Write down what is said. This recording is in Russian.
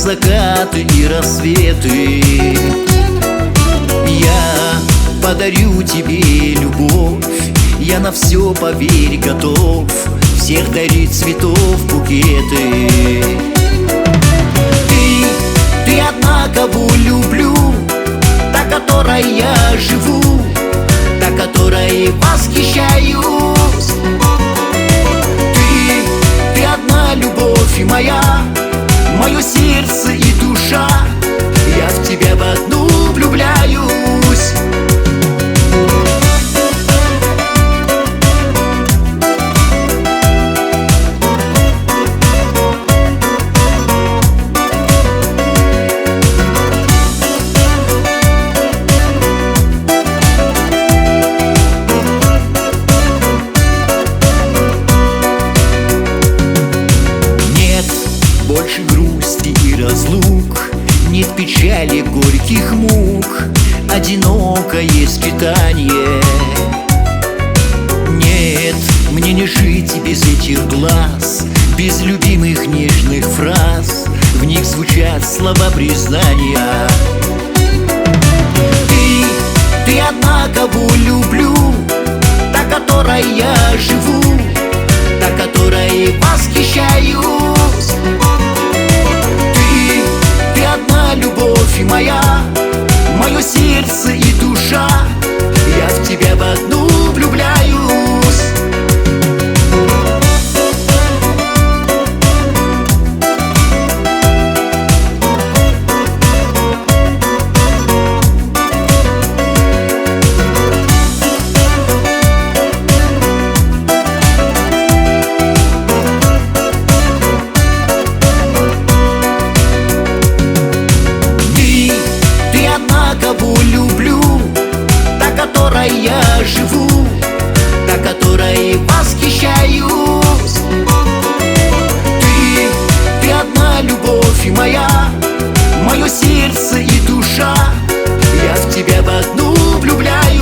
закаты и рассветы. Я подарю тебе любовь, я на все, поверь, готов всех дарить цветов букеты. Ты одна, кого люблю, та, которой я живу, та, которой восхищаюсь. Ты одна любовь и моя, мое сердце и душа, я в тебя в одну влюбляюсь. Больше грусти и разлук, нет печали, горьких мук, одинокое скитание. Нет, мне не жить без этих глаз, без любимых нежных фраз, в них звучат слова признания. Ты одна, кого люблю, та, которой я живу, та, которой восхищаюсь. Любовь и моя, мое сердце и душа, я в тебя в одну влюбляюсь. Кого люблю, та, которой я живу, та, которой восхищаюсь. Ты одна любовь и моя, мое сердце и душа, я в тебя в одну влюбляюсь.